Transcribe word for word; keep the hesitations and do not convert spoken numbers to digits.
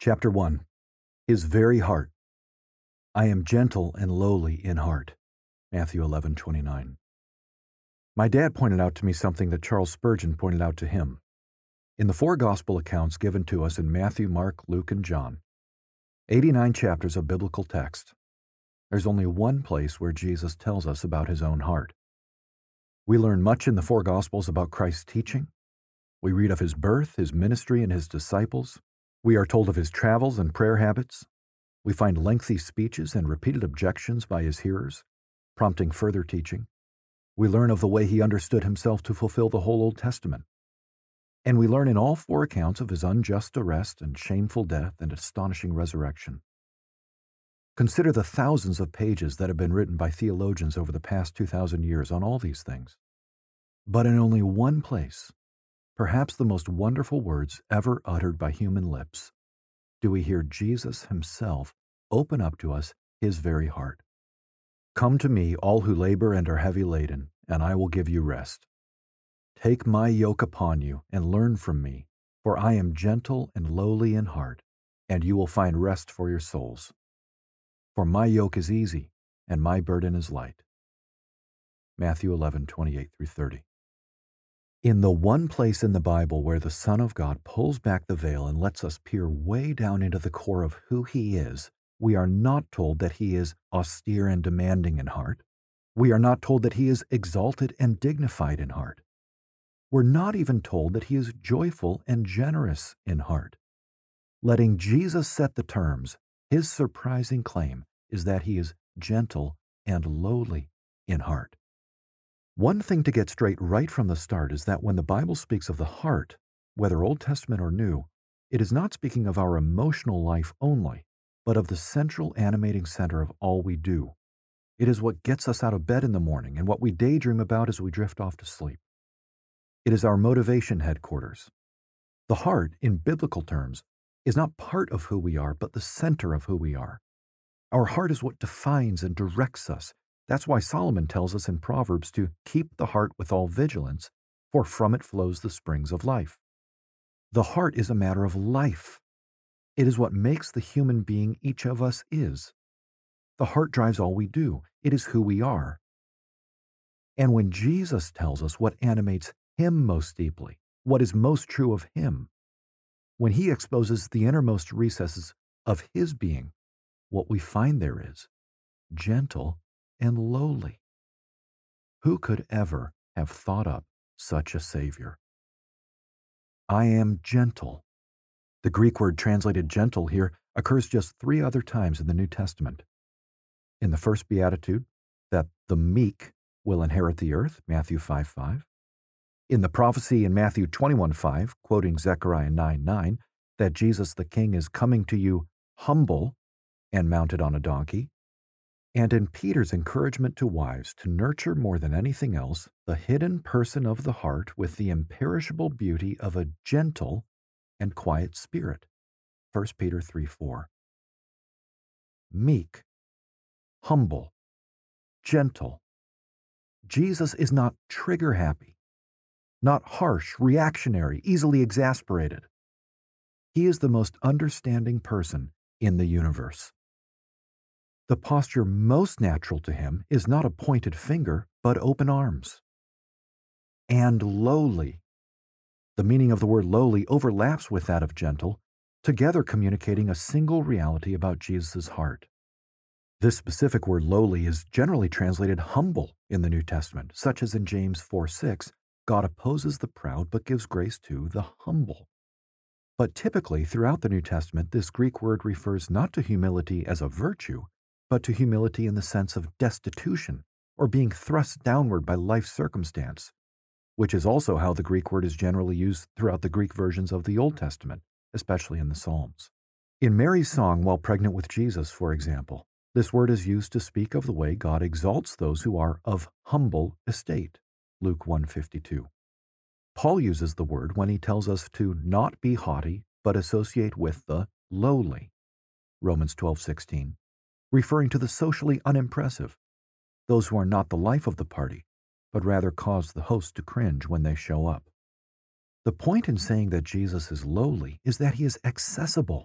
Chapter one. His very heart. I am gentle and lowly in heart. Matthew eleven twenty-nine. My dad pointed out to me something that Charles Spurgeon pointed out to him. In the four gospel accounts given to us in Matthew, Mark, Luke, and John, eighty-nine chapters of biblical text, there's only one place where Jesus tells us about his own heart. We learn much in the four gospels about Christ's teaching. We read of his birth, his ministry, and his disciples. We are told of his travels and prayer habits. We find lengthy speeches and repeated objections by his hearers, prompting further teaching. We learn of the way he understood himself to fulfill the whole Old Testament. And we learn in all four accounts of his unjust arrest and shameful death and astonishing resurrection. Consider the thousands of pages that have been written by theologians over the past two thousand years on all these things. But in only one place, perhaps the most wonderful words ever uttered by human lips, do we hear Jesus himself open up to us his very heart. Come to me, all who labor and are heavy laden, and I will give you rest. Take my yoke upon you and learn from me, for I am gentle and lowly in heart, and you will find rest for your souls. For my yoke is easy, and my burden is light. Matthew eleven twenty-eight through thirty. In the one place in the Bible where the Son of God pulls back the veil and lets us peer way down into the core of who he is, we are not told that he is austere and demanding in heart. We are not told that he is exalted and dignified in heart. We're not even told that he is joyful and generous in heart. Letting Jesus set the terms, his surprising claim is that he is gentle and lowly in heart. One thing to get straight right from the start is that when the Bible speaks of the heart, whether Old Testament or New, it is not speaking of our emotional life only, but of the central animating center of all we do. It is what gets us out of bed in the morning and what we daydream about as we drift off to sleep. It is our motivation headquarters. The heart, in biblical terms, is not part of who we are, but the center of who we are. Our heart is what defines and directs us. That's why Solomon tells us in Proverbs to keep the heart with all vigilance, for from it flows the springs of life. The heart is a matter of life. It is what makes the human being each of us is. The heart drives all we do. It is who we are. And when Jesus tells us what animates him most deeply, what is most true of him, when he exposes the innermost recesses of his being, what we find there is gentle and lowly. Who could ever have thought up such a Savior? I am gentle. The Greek word translated gentle here occurs just three other times in the New Testament. In the first beatitude, that the meek will inherit the earth, Matthew five five. In the prophecy in Matthew twenty-one five, quoting Zechariah nine nine, that Jesus the King is coming to you humble and mounted on a donkey. And in Peter's encouragement to wives to nurture more than anything else the hidden person of the heart with the imperishable beauty of a gentle and quiet spirit, First Peter three four. Meek, humble, gentle. Jesus is not trigger-happy, not harsh, reactionary, easily exasperated. He is the most understanding person in the universe. The posture most natural to him is not a pointed finger, but open arms. And lowly. The meaning of the word lowly overlaps with that of gentle, together communicating a single reality about Jesus' heart. This specific word lowly is generally translated humble in the New Testament, such as in James four six, God opposes the proud but gives grace to the humble. But typically, throughout the New Testament, this Greek word refers not to humility as a virtue, but to humility in the sense of destitution or being thrust downward by life circumstance, which is also how the Greek word is generally used throughout the Greek versions of the Old Testament, especially in the Psalms. In Mary's song while pregnant with Jesus, for example, this word is used to speak of the way God exalts those who are of humble estate, Luke one fifty-two. Paul uses the word when he tells us to not be haughty, but associate with the lowly, Romans twelve sixteen, referring to the socially unimpressive, those who are not the life of the party, but rather cause the host to cringe when they show up. The point in saying that Jesus is lowly is that he is accessible.